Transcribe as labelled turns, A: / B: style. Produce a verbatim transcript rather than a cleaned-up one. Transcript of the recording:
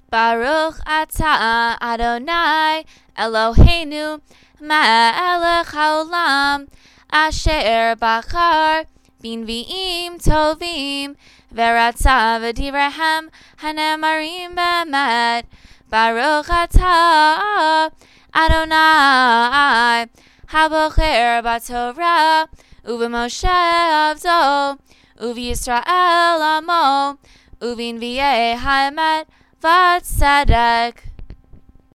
A: Baruch atah Adonai Eloheinu melech haolam asher bachar b'nvi'im tovim v'ratza v'divrei hanemarim b'emet. Baruch atah Adonai habocher b'Torah u'b'Moshe avdo u'v'Yisrael amo u'v'nvi'ei ha'emet v'tzedek.